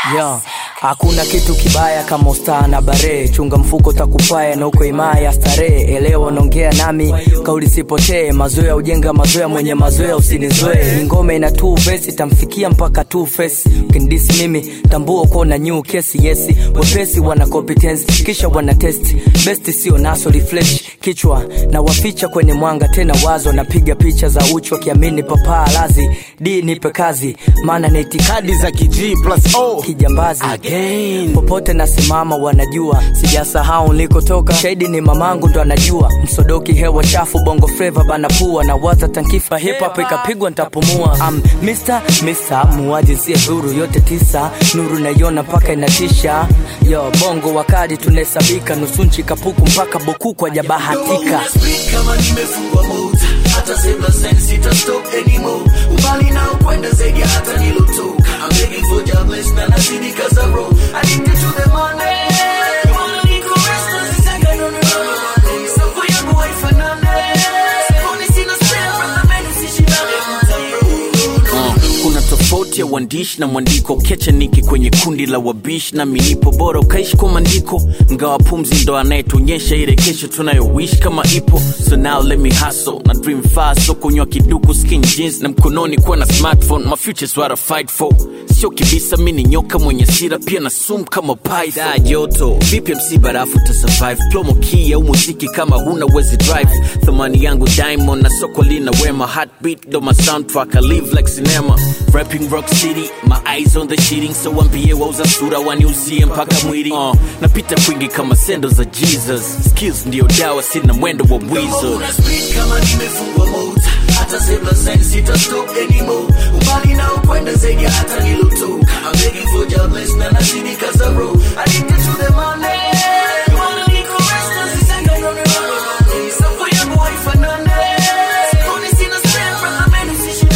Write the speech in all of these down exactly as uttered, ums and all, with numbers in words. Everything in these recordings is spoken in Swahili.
Yeah. Hakuna kitu kibaya kama star na bare. Chunga mfuko takupaya na uko imaya starehe. Elewa nongea nami kauli sipotee. Mazoea ujenga mazoea, mwenye mazoea usinizoe. Ngome ina two verse tamfikia mpaka two face. Ukindisi mimi tambua uko na new case. Yes, wepesi wana competence kisha wana test. Best sio naso refresh kichwa na waficha kwenye mwanga tena wazo. Napiga picha za uchi wakiamini papa lazi. D nipe kazi maana na itikadi za kiji plus O kijambazi. Again. Popote nasimama wanajua sijasahau nilikotoka. Shahidi ni mamangu ndo anajua. Msodoki hewa chafu bongo flavor bana pua. Na waza tankifa hip hop ikapigwa nitapumua. I'm Mister Mister muaji si dhuru yote tisa. Nuru naiona mpaka inatisha. Yo bongo wakadi tunahesabika. Nusunchi kapuku mpaka boku kwa jabahatika. Kama nimefungwa mood hata sema sense ita stop anymore. Ubali na ukwenda zaidi hata nilutoka. I'm begging for jobless na nazidi kaza bro. Addicted to the money. Money go restless is like I don't know. So for your boy Fernandez. Only seen a spell from the men who see she kuna tofauti ya uandishi na mwandiko. Kecha niki kwenye kundi la wabishi na minipo bora ukaishi kwa mandiko. Ngawa pumzi ndo anayetuonyesha ile kesho tunayowish kama ipo. So now let me hustle na dream fast. So kunywa kiduku skin jeans na mkononi kuwa na smartphone. My future's what I fight for. Sio kibisa mini nyoka mwenye sira pia na sumu kama python. Da joto vipi M C barafu ta survive. Plomo key au muziki kama huna wezi drive. Thamani yangu diamond na soko lina wema. Heartbeat do my soundtrack I live like cinema. Rapping Rock City, my eyes on the shitting. So wambie wauza sura waniuzie mpaka mwili. uh, Napita kwingi kama sendo za Jesus. Skills ndio dawa sina mwendo wa Weasel. Kama nimefungwa mood hata sema sense ita stop anymore. Ubali na ukwenda zaidi hata nilutoka. I'm begging for jobless na nazidi kaza bro. Addicted to the money. Money go restless is like I don't know. So for your boy Fernandez. Only seen a spell from the men who see she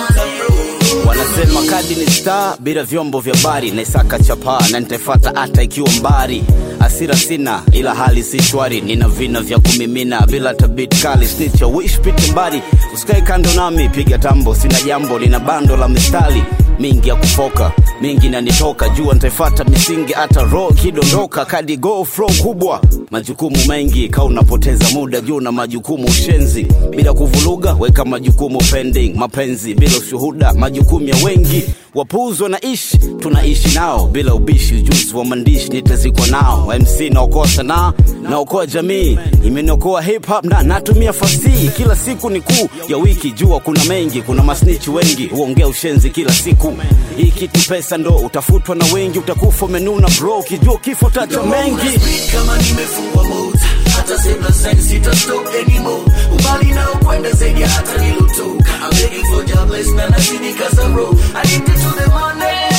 bro. Wanasema kadi ni star bila vyombo vya bari. Naisaka chapa na nitafata hata ikiwa mbari. Asira sina ila hali si shwari. Nina vina vya kumimina bila tabit kali. Snitch ya wish pite mbari. Usikae kando nami piga tambo. Sina jambo lina bando la mistali. Mingi ya kufoka, mingi na nitoka. Jua nitaifata misingi hata roho kidondoka. Kadi go flow kubwa, majukumu mengi. Kaa unapoteza muda juu na majukumu ushenzi. Bila kuvuluga weka majukumu pending. Mapenzi bila ushuhuda majukumu ya wengi. Wapuuzwa na ishi tunaishi nao. Bila ubishi ujuzi wa mandishi nitazikwa nao. M C naokoa sana, naokoa jamii. Imeniokoa hip hop na natumia fasihi. Kila siku ni kuu ya wiki. Jua kuna mengi, kuna masnichi wengi. Uongea ushenzi kila siku. Hii kitu pesa ndo utafutwa na wengi. Utakufa menuna bro kijua kifo tacho mengi. Kama nimefungwa mood hata sema sense ita stop anymore. Ubali na ukwenda zaidi hata nilutoka. I'm begging for jobless na nazidi kaza bro. Addicted to the money.